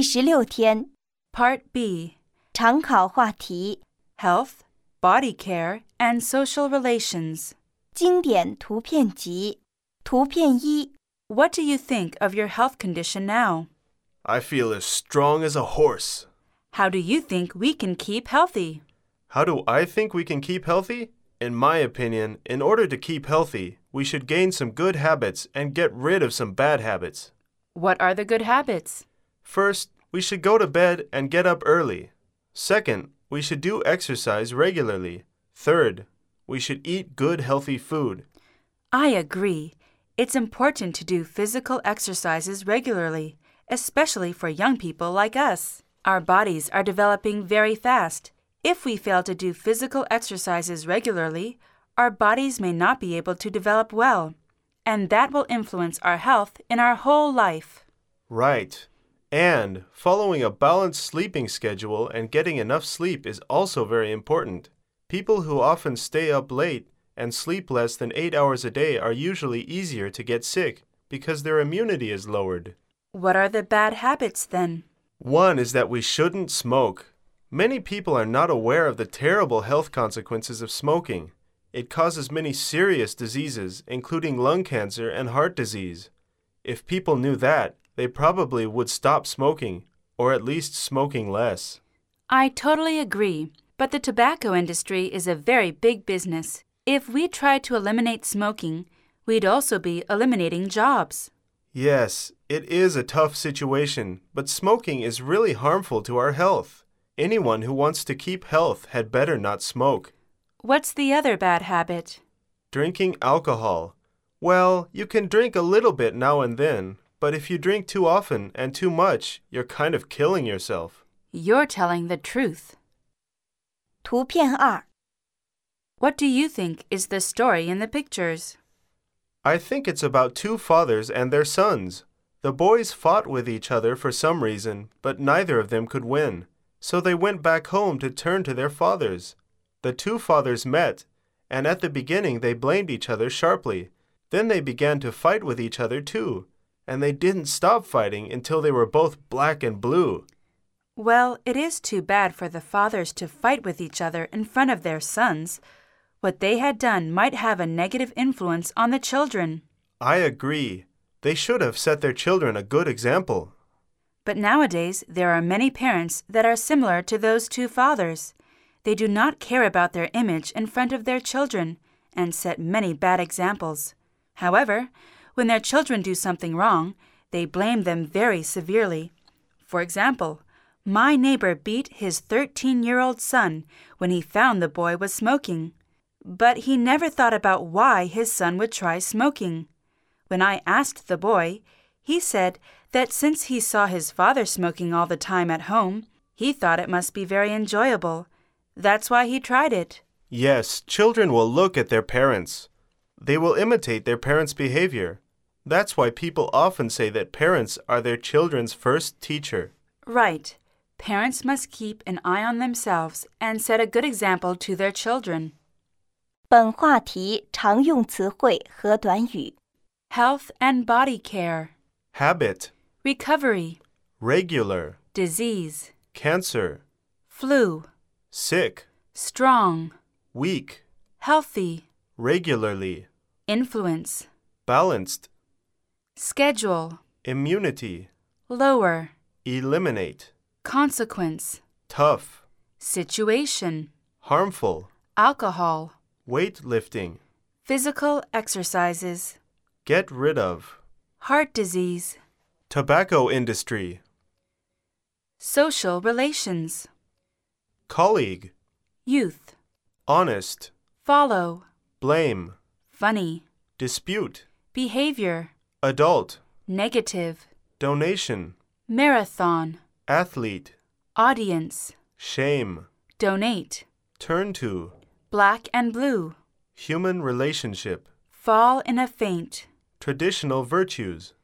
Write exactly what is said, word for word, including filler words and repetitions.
十六天 Part B. 常考话题 Health, Body Care, and Social Relations. 经典图片集图片一 What do you think of your health condition now? I feel as strong as a horse. How do you think we can keep healthy? How do I think we can keep healthy? In my opinion, in order to keep healthy, we should gain some good habits and get rid of some bad habits. What are the good habits? First, we should go to bed and get up early. Second, we should do exercise regularly. Third, we should eat good healthy food. I agree. It's important to do physical exercises regularly, especially for young people like us. Our bodies are developing very fast. If we fail to do physical exercises regularly, our bodies may not be able to develop well, and that will influence our health in our whole life. Right. And following a balanced sleeping schedule and getting enough sleep is also very important. People who often stay up late and sleep less than eight hours a day are usually easier to get sick because their immunity is lowered. What are the bad habits then? One is that we shouldn't smoke. Many people are not aware of the terrible health consequences of smoking. It causes many serious diseases, including lung cancer and heart disease. If people knew that, they probably would stop smoking, or at least smoking less. I totally agree, but the tobacco industry is a very big business. If we tried to eliminate smoking, we'd also be eliminating jobs. Yes, it is a tough situation, but smoking is really harmful to our health. Anyone who wants to keep health had better not smoke. What's the other bad habit? Drinking alcohol. Well, you can drink a little bit now and then, but if you drink too often and too much, you're kind of killing yourself. You're telling the truth. 图片二 What do you think is the story in the pictures? I think it's about two fathers and their sons. The boys fought with each other for some reason, but neither of them could win. So they went back home to turn to their fathers. The two fathers met, and at the beginning they blamed each other sharply. Then they began to fight with each other too, and they didn't stop fighting until they were both black and blue. Well, it is too bad for the fathers to fight with each other in front of their sons. What they had done might have a negative influence on the children. I agree. They should have set their children a good example. But nowadays, there are many parents that are similar to those two fathers. They do not care about their image in front of their children and set many bad examples. However, when their children do something wrong, they blame them very severely. For example, my neighbor beat his thirteen-year-old son when he found the boy was smoking. But he never thought about why his son would try smoking. When I asked the boy, he said that since he saw his father smoking all the time at home, he thought it must be very enjoyable. That's why he tried it. Yes, children will look at their parents. They will imitate their parents' behavior. That's why people often say that parents are their children's first teacher. Right. Parents must keep an eye on themselves and set a good example to their children. 本话题常用词汇和短语 Health and body care. Habit. Recovery. Regular. Disease. Cancer. Flu. Sick. Strong. Weak. Healthy. Regularly. Influence. Balanced. Schedule. Immunity. Lower. Eliminate. Consequence. Tough. Situation. Harmful. Alcohol. Weightlifting. Physical exercises. Get rid of. Heart disease. Tobacco industry. Social relations. Colleague. Youth. Honest. Follow. Blame. Funny. Dispute. Behavior. Adult. Negative. Donation. Marathon. Athlete. Audience. Shame. Donate. Turn to. Black and blue. Human relationship. Fall in a faint. Traditional virtues.